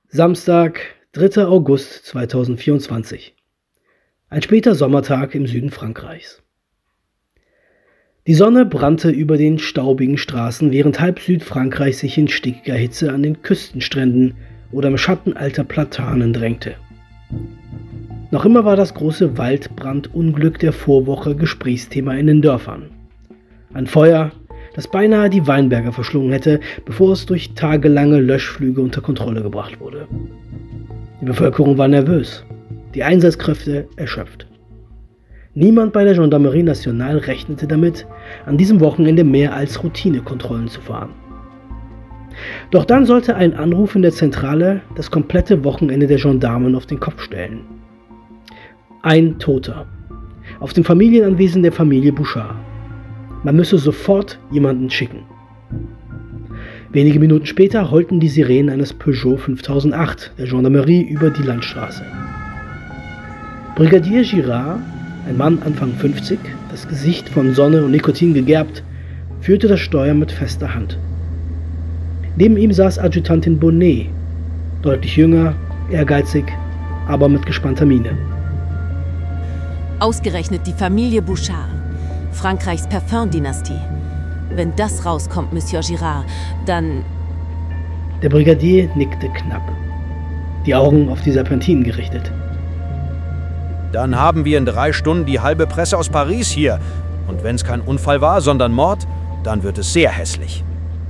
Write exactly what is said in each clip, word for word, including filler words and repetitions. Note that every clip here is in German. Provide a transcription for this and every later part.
Samstag, dritter August zweitausendvierundzwanzig. Ein später Sommertag im Süden Frankreichs. Die Sonne brannte über den staubigen Straßen, während halb Südfrankreich sich in stickiger Hitze an den Küstenstränden oder im Schatten alter Platanen drängte. Noch immer war das große Waldbrandunglück der Vorwoche Gesprächsthema in den Dörfern. Ein Feuer, das beinahe die Weinberge verschlungen hätte, bevor es durch tagelange Löschflüge unter Kontrolle gebracht wurde. Die Bevölkerung war nervös, die Einsatzkräfte erschöpft. Niemand bei der Gendarmerie Nationale rechnete damit, an diesem Wochenende mehr als Routinekontrollen zu fahren. Doch dann sollte ein Anruf in der Zentrale das komplette Wochenende der Gendarmen auf den Kopf stellen. Ein Toter. Auf dem Familienanwesen der Familie Bouchard. Man müsse sofort jemanden schicken. Wenige Minuten später heulten die Sirenen eines Peugeot fünftausendacht der Gendarmerie über die Landstraße. Brigadier Girard, ein Mann Anfang fünfzig, das Gesicht von Sonne und Nikotin gegerbt, führte das Steuer mit fester Hand. Neben ihm saß Adjutantin Bonnet, deutlich jünger, ehrgeizig, aber mit gespannter Miene. Ausgerechnet die Familie Bouchard, Frankreichs Parfum-Dynastie. Wenn das rauskommt, Monsieur Girard, dann... Der Brigadier nickte knapp, die Augen auf die Serpentinen gerichtet. Dann haben wir in drei Stunden die halbe Presse aus Paris hier. Und wenn es kein Unfall war, sondern Mord, dann wird es sehr hässlich.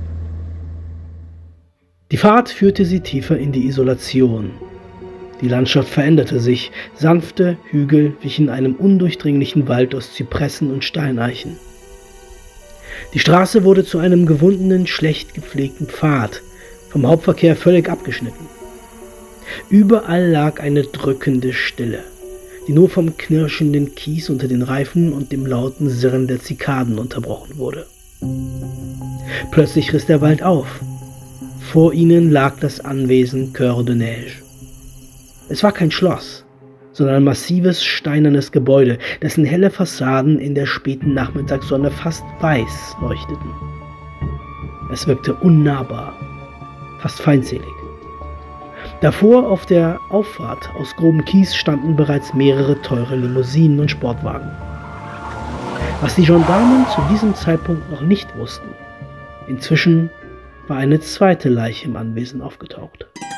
Die Fahrt führte sie tiefer in die Isolation. Die Landschaft veränderte sich. Sanfte Hügel wichen einem undurchdringlichen Wald aus Zypressen und Steineichen. Die Straße wurde zu einem gewundenen, schlecht gepflegten Pfad, vom Hauptverkehr völlig abgeschnitten. Überall lag eine drückende Stille, die nur vom knirschenden Kies unter den Reifen und dem lauten Sirren der Zikaden unterbrochen wurde. Plötzlich riss der Wald auf. Vor ihnen lag das Anwesen Cœur de Neige. Es war kein Schloss, sondern ein massives steinernes Gebäude, dessen helle Fassaden in der späten Nachmittagssonne fast weiß leuchteten. Es wirkte unnahbar, fast feindselig. Davor auf der Auffahrt aus grobem Kies standen bereits mehrere teure Limousinen und Sportwagen. Was die Gendarmen zu diesem Zeitpunkt noch nicht wussten: Inzwischen war eine zweite Leiche im Anwesen aufgetaucht.